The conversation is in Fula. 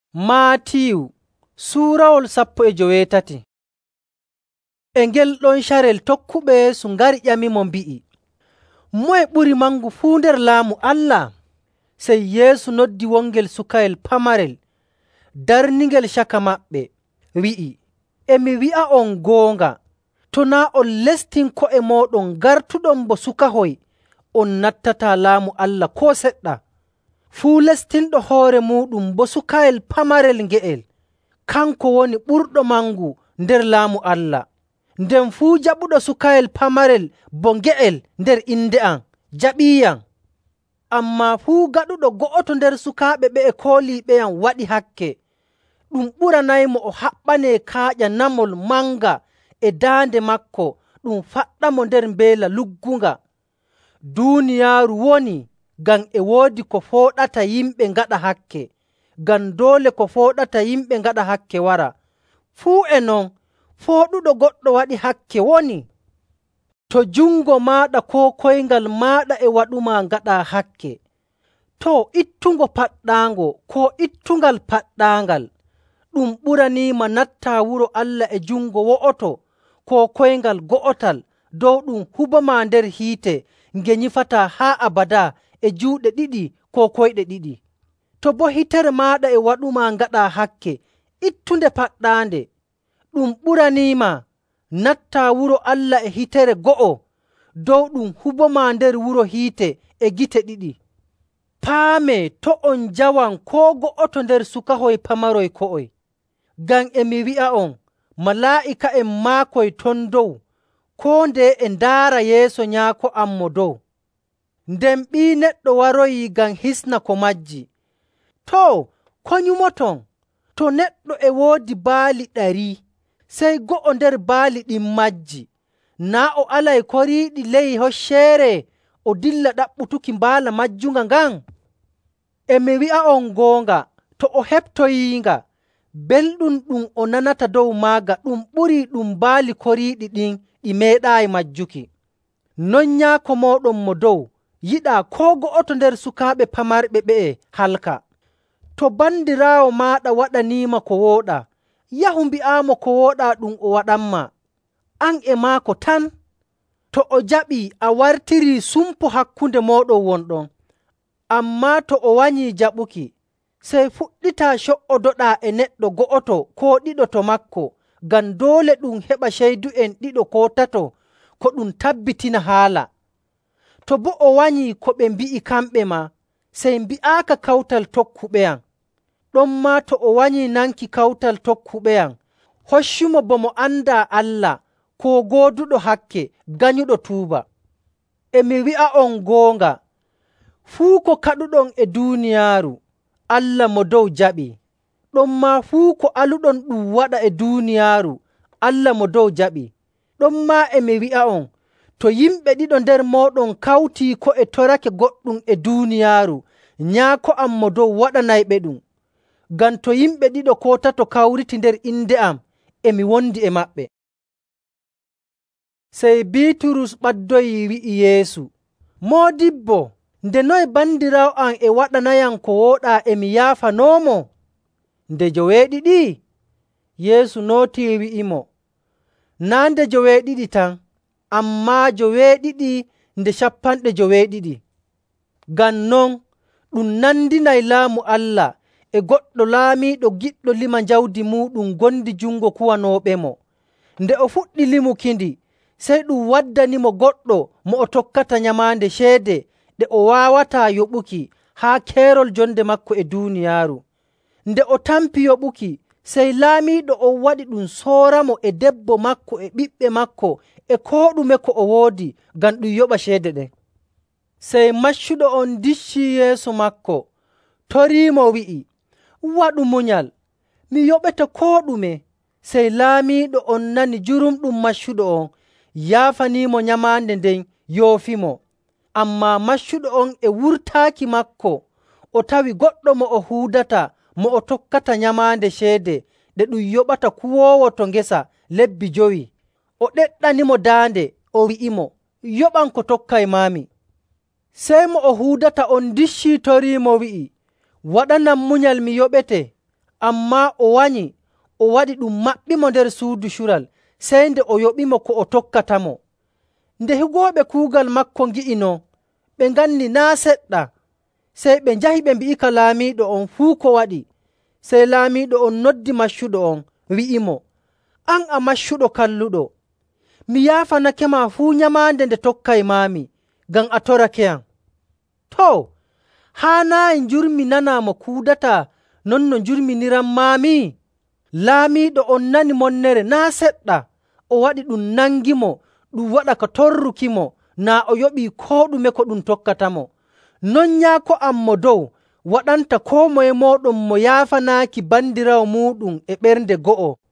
Maatiyu suurawol 18. E ngel ɗon carel tokkuɓe Yeesu ngari ƴamimo mbi'i, moye ɓuri mangu fuu nder laamu Allah? Sey Yeesu noddi wongel sukayel pamarel darningel caka maɓɓe, wi'i, “Emi wi'a'on goonga, to naa' on lestin ko'e mooɗon gartuɗon bo sukahoy, on nattataa laamu Allah koo seɗɗa. Fuu lestinɗo hoore muuɗum bo sukayel pamarel nge'el, kanko woni ɓurɗo mangu nder laamu Allah. Nden fuu jaɓuɗo sukayel pamarel bo nge'el nder inde am, jaɓiiyam. Ammaa fuu gaɗuɗo go'oto nder sukaaɓe ɓe'e kooliiɓeyam waɗi hakke, ɗum ɓuranaymo o haɓɓanee kaaƴa namol manga e daande maako ɗum faɗɗamo nder mbeela luggunga. Duuniyaaru woni ngam e woodi ko fooɗata yimɓe ngaɗa hakke, ngam doole ko fooɗata yimɓe ngaɗa hakke wara. Fuu e non, fooɗuɗo goɗɗo waɗi hakke woni. To jungo maaɗa koo koyngal maaɗa e waɗuma ngaɗa hakke, to ittungo paɗɗaango koo ittungal paɗɗaangal, ɗum ɓuraniima nattaa wuro Allah e jungo wo'oto koo koyngal go'otal dow ɗum hubama nder hiite nge nyifataa haa abadaa e juuɗe ɗiɗi koo koyɗe ɗiɗi. To boo hitere maaɗa e waɗuma ngaɗa hakke, ittunde paɗɗaande, ɗum ɓuraniima nattaa wuro Allah e hitere go'o dow ɗum hubama nder wuro hiite e gite ɗiɗi. Paamee to' on njawan koo go'oto nder sukahoy pamaroy ko'oy, ngam emi wi'a'on, malaa'ika'en maakoy ton dow koo ndeye e ndaara yeeso Nyaako am mo dow. Nden Ɓii Neɗɗo waroyii ngam hisna ko majji. Too, ko nyumoton? To neɗɗo e woodi baali 100, sey go'o nder baali ɗin majji, naa' o alay koriiɗi ley hocceere o dilla ɗaɓɓutuki mbaala majjunga ngan? Emi wi'a'on goonga, to o heɓtoyiinga, belɗum ɗum o nanata dow maaga ɗum ɓurii ɗum baali koriiɗi ɗin ɗi meeɗaayi majjuki. Non Nyaako mooɗon mo dow yiɗaa koo go'oto nder sukaaɓe pamarɓe ɓe'e halka. To bandiraawo maaɗa waɗaniima ko wooɗaa, yahu mbi'aamo ko wooɗaa ɗum o waɗanma. An e maako tan. To o jaɓii, a wartirii sumpo hakkunde mooɗon wonɗon. Ammaa to o wanyii jaɓuki, sey fuɗɗitaa co''odoɗaa e neɗɗo go'oto koo ɗiɗo to maako, ngam doole ɗum heɓa ceydu'en ɗiɗo koo tato ko ɗum tabbitina haala. To boo o wanyii ko ɓe mbi'i kamɓe maa, sey mbi'aaka kawtal tokkuɓeyam. Ɗonmaa to o wanyii nanki kawtal tokkuɓeyam, hoccumo bo mo andaa Allah koo gooduɗo hakke ganyuɗo tuuba. Emi wi'a'on goonga, fuu ko kaɗuɗon e duuniyaaru, Allah mo dow jaɓii. Ɗonmaa fuu ko aluɗon ɗum waɗa e duuniyaaru, Allah mo dow jaɓii. Ɗonmaa emi wi'a'on, to yimɓe ɗiɗo nder mooɗon kawtii ko e torake goɗɗum e duuniyaaru, Nyaako am mo dow waɗanayɓe ɗum. Ngam to yimɓe ɗiɗo koo tato kawriti nder inde am, emi wondi e maɓɓe. Sey Biiturus ɓaddoyii wi'i Yeesu, “Moodibbo, nde noye bandiraawo am e waɗanayam ko wooɗaa emi yaafanoomo? Nde 7? Yeesu nootii wi'imo, “Naa' nde 7 tan, ammaa 7 nde 70. Ngam non, ɗum nandinay laamu Allah e goɗɗo laamiiɗo giɗɗo lima jawdi muuɗum ngondi jungo kuwanooɓemo. Nde o fuɗɗi limukindi, sey ɗum waddanimo goɗɗo mo o tokkata nyamaande ceede ɗe o waawataa yoɓuki haa keerol jonde maako e duuniyaaru. Nde o tampi yoɓuki, sey laamiiɗo on waɗi ɗum sooramo e debbo maako e ɓiɓɓe maako e koo ɗume ko o woodi ngam ɗum yoɓa ceede ɗen. Sey maccuɗo on diccii yeeso maako, toriimo wi'i, ‘Waɗu munyal, mi yoɓete koo ɗume.’ Sey laamiiɗo on nani jurumɗum maccuɗo on, yaafaniimo nyamaande nden, yoofimo. Ammaa maccuɗo on e wurtaaki maako, o tawi goɗɗo mo o huudata mo o tokkata nyamaande ceede ɗe ɗum yoɓata kuwoowo to ngesa lebbi 5. O ɗeɗɗanimo daande, o wi'imo, ‘Yoɓan ko tokkaymaami.’ Sey mo o huudata on diccii toriimo wi'i, ‘Waɗanam munyal mi yoɓete.’ Ammaa o wanyi, o waɗi ɗum maɓɓimo nder suudu cural, sey nde o yoɓimo ko o tokkatamo. Nde higooɓe kuugal maako ngi'ino, ɓe nganni naa' seɗɗa. Sey ɓe njahi ɓe mbi'ika laamiiɗo on fuu ko waɗi. Sey laamiiɗo on noddi maccuɗo on, wi'imo, ‘An a maccuɗo kalluɗo, mi yaafanake ma fuu nyamaande nde tokkaymaami, ngam a torake am. Too, haanaayi njurmi nanaa mo kuudataa non no njurminiranmaami?’ Laamiiɗo on nani monnere naa' seɗɗa, o waɗi ɗum nangimo ɗum waɗa ka torrukimo naa o yoɓii koo ɗume ko ɗum tokkatamo. Non Nyaako am mo dow waɗanta koo moye mooɗon mo yaafanaaki bandiraawo muuɗum e ɓernde go'o.”